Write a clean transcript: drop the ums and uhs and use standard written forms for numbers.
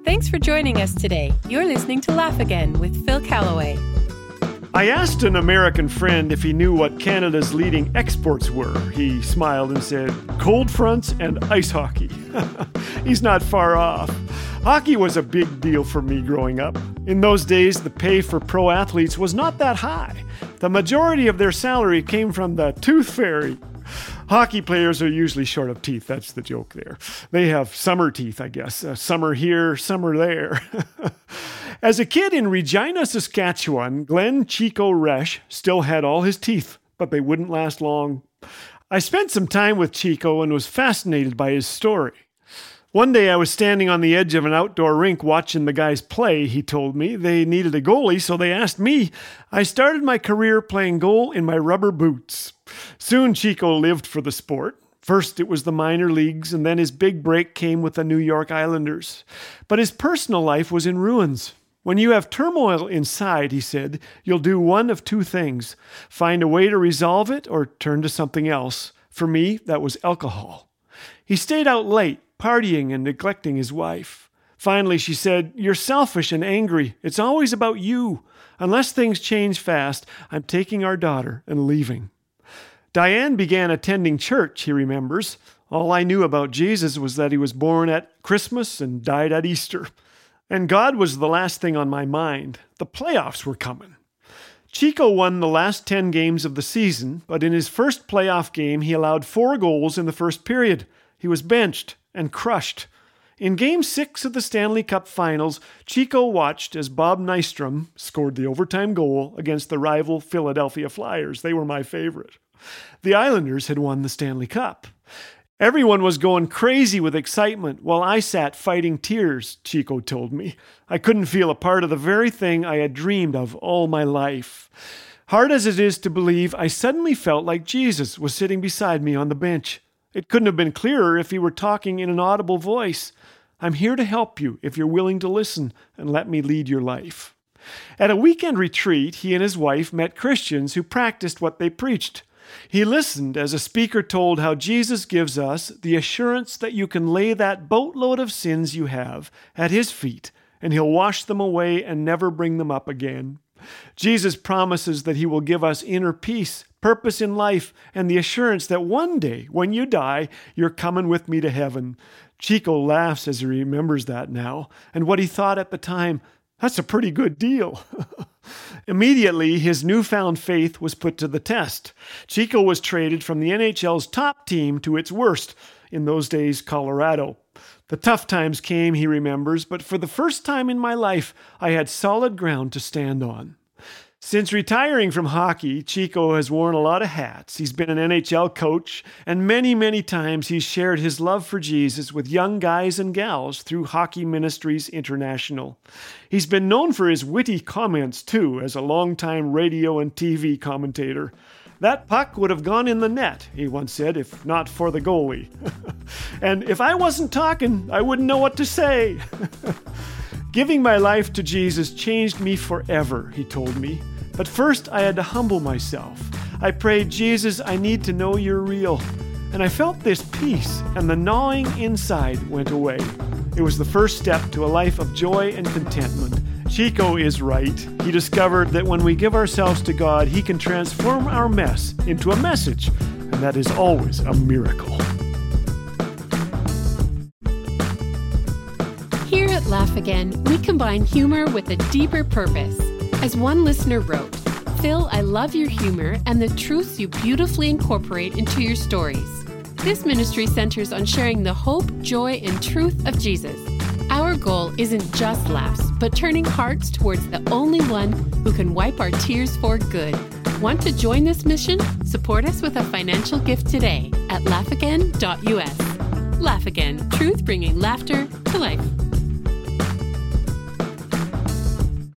Thanks for joining us today. You're listening to Laugh Again with Phil Callaway. I asked an American friend if he knew what Canada's leading exports were. He smiled and said, cold fronts and ice hockey. He's not far off. Hockey was a big deal for me growing up. In those days, the pay for pro athletes was not that high. The majority of their salary came from the tooth fairy. Hockey players are usually short of teeth. That's the joke there. They have summer teeth, I guess. Summer here, summer there. As a kid in Regina, Saskatchewan, Glenn Chico Resch still had all his teeth, but they wouldn't last long. I spent some time with Chico and was fascinated by his story. One day I was standing on the edge of an outdoor rink watching the guys play, he told me. They needed a goalie, so they asked me. I started my career playing goal in my rubber boots. Soon Chico lived for the sport. First it was the minor leagues, and then his big break came with the New York Islanders. But his personal life was in ruins. When you have turmoil inside, he said, you'll do one of two things. Find a way to resolve it or turn to something else. For me, that was alcohol. He stayed out late, partying and neglecting his wife. Finally, she said, you're selfish and angry. It's always about you. Unless things change fast, I'm taking our daughter and leaving. Diane began attending church, he remembers. All I knew about Jesus was that he was born at Christmas and died at Easter. And God was the last thing on my mind. The playoffs were coming. Chico won the last 10 games of the season, but in his first playoff game, he allowed 4 goals in the first period. He was benched and crushed. In Game 6 of the Stanley Cup Finals, Chico watched as Bob Nystrom scored the overtime goal against the rival Philadelphia Flyers. They were my favorite. The Islanders had won the Stanley Cup. Everyone was going crazy with excitement while I sat fighting tears, Chico told me. I couldn't feel a part of the very thing I had dreamed of all my life. Hard as it is to believe, I suddenly felt like Jesus was sitting beside me on the bench. It couldn't have been clearer if he were talking in an audible voice. I'm here to help you if you're willing to listen and let me lead your life. At a weekend retreat, he and his wife met Christians who practiced what they preached. He listened as a speaker told how Jesus gives us the assurance that you can lay that boatload of sins you have at his feet, and he'll wash them away and never bring them up again. Jesus promises that he will give us inner peace, purpose in life, and the assurance that one day, when you die, you're coming with me to heaven. Chico laughs as he remembers that now, and what he thought at the time, that's a pretty good deal. Immediately, his newfound faith was put to the test. Chico was traded from the NHL's top team to its worst, in those days, Colorado. The tough times came, he remembers, but for the first time in my life, I had solid ground to stand on. Since retiring from hockey, Chico has worn a lot of hats. He's been an NHL coach, and many, many times he's shared his love for Jesus with young guys and gals through Hockey Ministries International. He's been known for his witty comments, too, as a longtime radio and TV commentator. That puck would have gone in the net, he once said, if not for the goalie. And if I wasn't talking, I wouldn't know what to say. Giving my life to Jesus changed me forever, he told me. But first, I had to humble myself. I prayed, Jesus, I need to know you're real. And I felt this peace, and the gnawing inside went away. It was the first step to a life of joy and contentment. Chico is right. He discovered that when we give ourselves to God, he can transform our mess into a message, and that is always a miracle. Here at Laugh Again, we combine humor with a deeper purpose. As one listener wrote, Phil, I love your humor and the truths you beautifully incorporate into your stories. This ministry centers on sharing the hope, joy, and truth of Jesus. Our goal isn't just laughs, but turning hearts towards the only one who can wipe our tears for good. Want to join this mission? Support us with a financial gift today at laughagain.us. Laugh Again, truth bringing laughter to life.